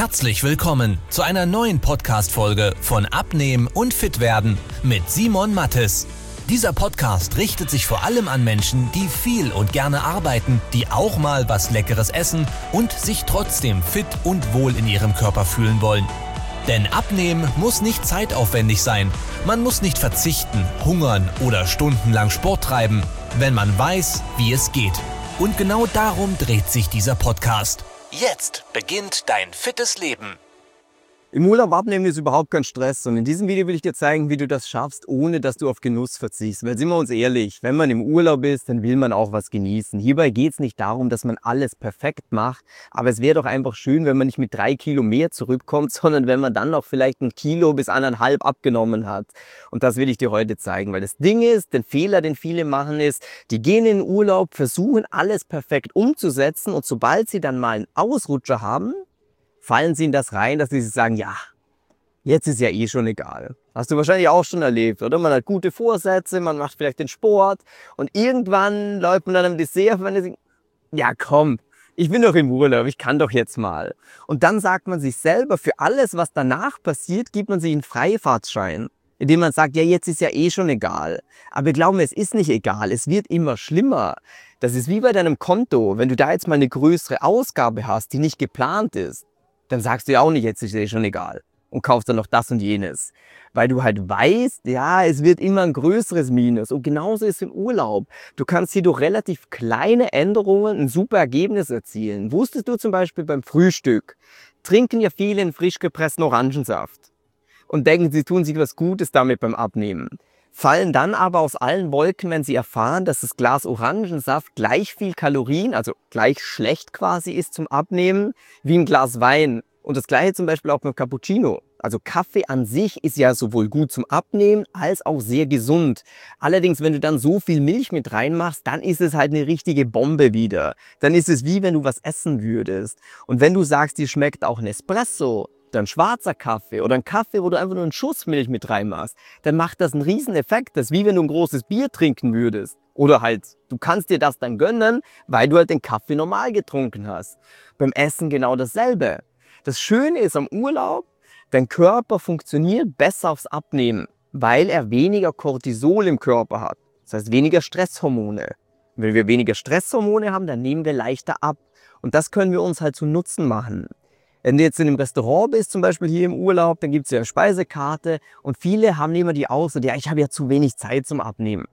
Herzlich willkommen zu einer neuen Podcast-Folge von Abnehmen und Fitwerden mit Simon Mattes. Dieser Podcast richtet sich vor allem an Menschen, die viel und gerne arbeiten, die auch mal was Leckeres essen und sich trotzdem fit und wohl in ihrem Körper fühlen wollen. Denn Abnehmen muss nicht zeitaufwendig sein. Man muss nicht verzichten, hungern oder stundenlang Sport treiben, wenn man weiß, wie es geht. Und genau darum dreht sich dieser Podcast. Jetzt beginnt dein fittes Leben. Im Urlaub abnehmen ist überhaupt kein Stress und in diesem Video will ich dir zeigen, wie du das schaffst, ohne dass du auf Genuss verzichtst. Weil sind wir uns ehrlich, wenn man im Urlaub ist, dann will man auch was genießen. Hierbei geht es nicht darum, dass man alles perfekt macht, aber es wäre doch einfach schön, wenn man nicht mit 3 Kilo mehr zurückkommt, sondern wenn man dann noch vielleicht 1 Kilo bis 1,5 abgenommen hat. Und das will ich dir heute zeigen, weil das Ding ist, den Fehler, den viele machen ist, die gehen in den Urlaub, versuchen alles perfekt umzusetzen und sobald sie dann mal einen Ausrutscher haben, fallen sie in das rein, dass sie sich sagen, ja, jetzt ist ja eh schon egal. Hast du wahrscheinlich auch schon erlebt, oder? Man hat gute Vorsätze, man macht vielleicht den Sport und irgendwann läuft man dann am Dessert und denkt, ja komm, ich bin doch im Urlaub, ich kann doch jetzt mal. Und dann sagt man sich selber, für alles, was danach passiert, gibt man sich einen Freifahrtschein, indem man sagt, ja, jetzt ist ja eh schon egal. Aber glauben wir, es ist nicht egal, es wird immer schlimmer. Das ist wie bei deinem Konto, wenn du da jetzt mal eine größere Ausgabe hast, die nicht geplant ist, dann sagst du ja auch nicht, jetzt ist eh schon egal und kaufst dann noch das und jenes. Weil du halt weißt, ja, es wird immer ein größeres Minus. Und genauso ist es im Urlaub. Du kannst hier durch relativ kleine Änderungen ein super Ergebnis erzielen. Wusstest du zum Beispiel beim Frühstück, trinken ja viele einen frisch gepressten Orangensaft und denken, sie tun sich was Gutes damit beim Abnehmen. Fallen dann aber aus allen Wolken, wenn sie erfahren, dass das Glas Orangensaft gleich viel Kalorien, also gleich schlecht quasi ist zum Abnehmen, wie ein Glas Wein. Und das gleiche zum Beispiel auch beim Cappuccino. Also Kaffee an sich ist ja sowohl gut zum Abnehmen als auch sehr gesund. Allerdings, wenn du dann so viel Milch mit reinmachst, dann ist es halt eine richtige Bombe wieder. Dann ist es wie wenn du was essen würdest. Und wenn du sagst, dir schmeckt auch ein Espresso, ein schwarzer Kaffee oder ein Kaffee, wo du einfach nur einen Schuss Milch mit reinmachst, dann macht das einen riesen Effekt. Das ist wie wenn du ein großes Bier trinken würdest. Oder halt, du kannst dir das dann gönnen, weil du halt den Kaffee normal getrunken hast. Beim Essen genau dasselbe. Das Schöne ist am Urlaub, dein Körper funktioniert besser aufs Abnehmen, weil er weniger Cortisol im Körper hat. Das heißt weniger Stresshormone. Wenn wir weniger Stresshormone haben, dann nehmen wir leichter ab. Und das können wir uns halt zu Nutzen machen. Wenn du jetzt in einem Restaurant bist, zum Beispiel hier im Urlaub, dann gibt es ja eine Speisekarte und viele haben immer die Aussage, ja, ich habe ja zu wenig Zeit zum Abnehmen.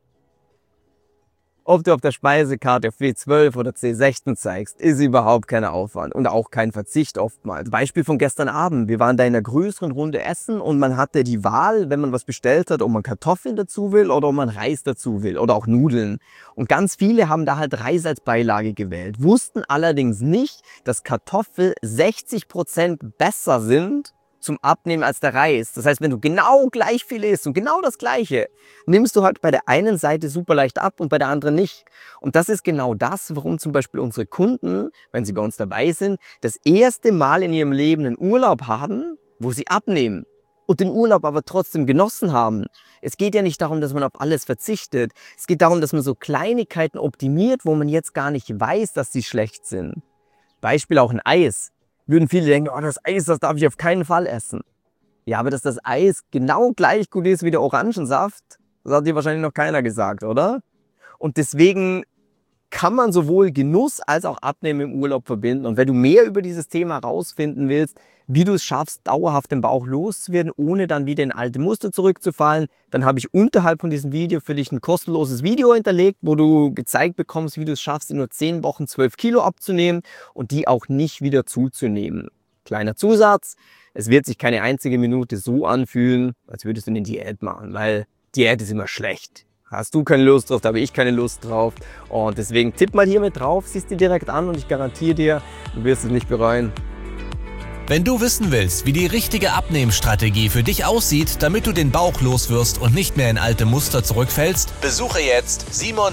Ob du auf der Speisekarte auf W12 oder C16 zeigst, ist überhaupt kein Aufwand und auch kein Verzicht oftmals. Beispiel von gestern Abend, wir waren da in einer größeren Runde essen und man hatte die Wahl, wenn man was bestellt hat, ob man Kartoffeln dazu will oder ob man Reis dazu will oder auch Nudeln. Und ganz viele haben da halt Reis als Beilage gewählt, wussten allerdings nicht, dass Kartoffeln 60% besser sind zum Abnehmen als der Reis. Das heißt, wenn du genau gleich viel isst und genau das Gleiche, nimmst du halt bei der einen Seite super leicht ab und bei der anderen nicht. Und das ist genau das, warum zum Beispiel unsere Kunden, wenn sie bei uns dabei sind, das erste Mal in ihrem Leben einen Urlaub haben, wo sie abnehmen und den Urlaub aber trotzdem genossen haben. Es geht ja nicht darum, dass man auf alles verzichtet. Es geht darum, dass man so Kleinigkeiten optimiert, wo man jetzt gar nicht weiß, dass sie schlecht sind. Beispiel auch ein Eis. Würden viele denken, oh, das Eis, das darf ich auf keinen Fall essen. Ja, aber dass das Eis genau gleich gut ist wie der Orangensaft, das hat dir wahrscheinlich noch keiner gesagt, oder? Und deswegen kann man sowohl Genuss als auch Abnehmen im Urlaub verbinden. Und wenn du mehr über dieses Thema herausfinden willst, wie du es schaffst, dauerhaft den Bauch loszuwerden, ohne dann wieder in alte Muster zurückzufallen, dann habe ich unterhalb von diesem Video für dich ein kostenloses Video hinterlegt, wo du gezeigt bekommst, wie du es schaffst, in nur 10 Wochen 12 Kilo abzunehmen und die auch nicht wieder zuzunehmen. Kleiner Zusatz, es wird sich keine einzige Minute so anfühlen, als würdest du eine Diät machen, weil Diät ist immer schlecht. Hast du keine Lust drauf, da habe ich keine Lust drauf. Und deswegen tipp mal hier mit drauf, siehst dir direkt an und ich garantiere dir, du wirst es nicht bereuen. Wenn du wissen willst, wie die richtige Abnehmstrategie für dich aussieht, damit du den Bauch loswirst und nicht mehr in alte Muster zurückfällst, besuche jetzt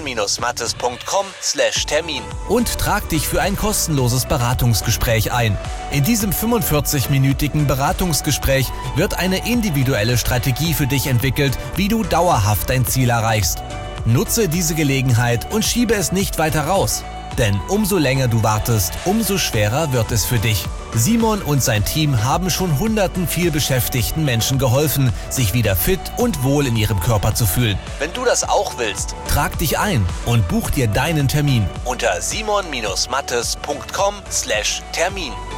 simon-mattes.com/Termin und trag dich für ein kostenloses Beratungsgespräch ein. In diesem 45-minütigen Beratungsgespräch wird eine individuelle Strategie für dich entwickelt, wie du dauerhaft dein Ziel erreichst. Nutze diese Gelegenheit und schiebe es nicht weiter raus. Denn umso länger du wartest, umso schwerer wird es für dich. Simon und sein Team haben schon hunderten vielbeschäftigten Menschen geholfen, sich wieder fit und wohl in ihrem Körper zu fühlen. Wenn du das auch willst, trag dich ein und buch dir deinen Termin unter simon-mattes.com/Termin.